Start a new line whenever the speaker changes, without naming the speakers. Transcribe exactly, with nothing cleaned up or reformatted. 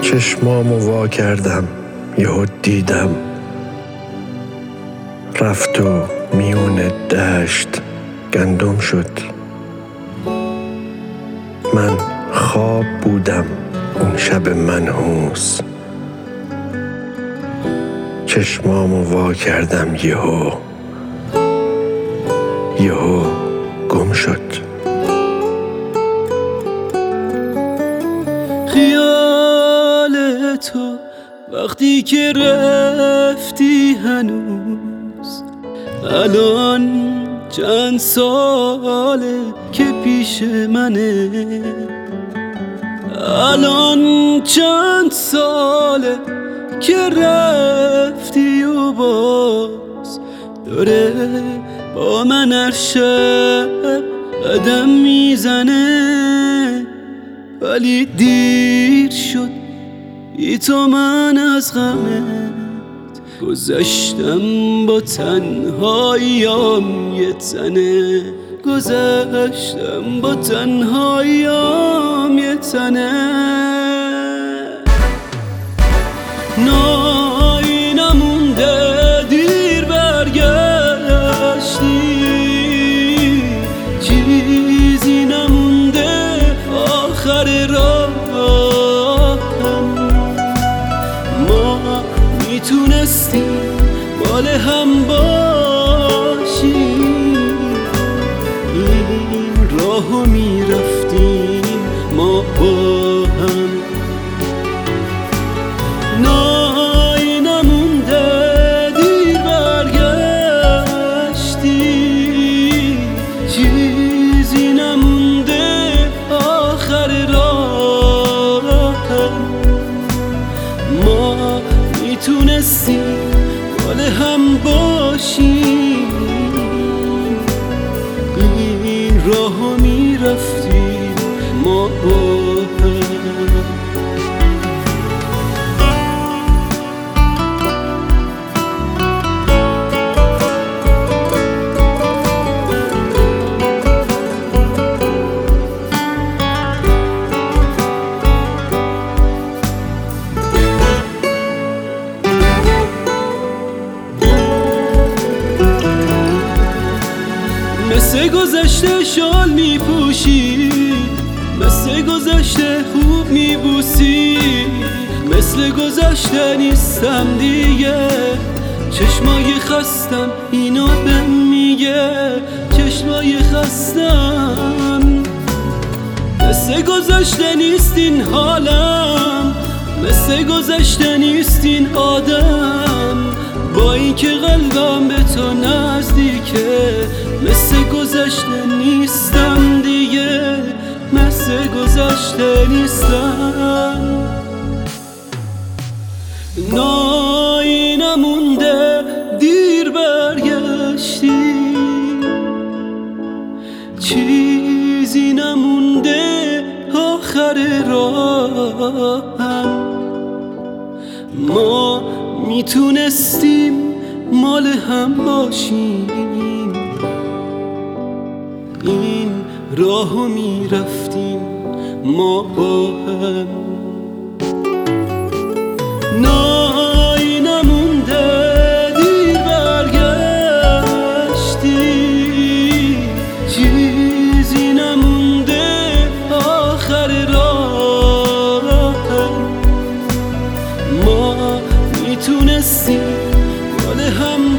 چشمامو وا کردم، یهو دیدم رفت و میون دشت گندم شد. من خواب بودم اون شب منحوس، چشمامو وا کردم یهو یهو گم شد.
خیال تو وقتی که رفتی هنوز الان چند ساله که پیش منه، الان چند ساله که رفتی و باز داره با من هر شب قدم میزنه، ولی دیر شد بی تو من از غمت گذشتم با تنهاییام یه تنه، گذشتم با تنهاییام یه تنه. نایی نمونده دیر برگشتی، چیزی نمونده آخر راهم، ما میتونستیم مال هم باشیم، این راهو میرفتیم ما با هم. نایی نمونده دیر برگشتی، چیزی نمونده آخر راهم، ما میتونستیم مال هم باشیم، این راهو میرفتیم ما با هم. مثل گذشته شال میپوشی، مثل گذشته خوب میبوسی، مثل گذشته نیستم دیگه، چشمای خستم اینو بهم میگه، چشمای خستم. مثل گذشته نیستین حالم، مثل گذشته نیستین آدم، با اینکه قلبم به تو نزدیکه، مثل گذشته نیستم دیگه، مثل گذشته نیستم. نایی نمونده دیر برگشتی، چیزی نمونده آخر راهم، ما میتونستیم مال هم باشیم، این راهو میرفتیم ما با هم. نایی نمونده دیر برگشتی، چیزی نمونده آخر راهم، ما میتونستیم مال هم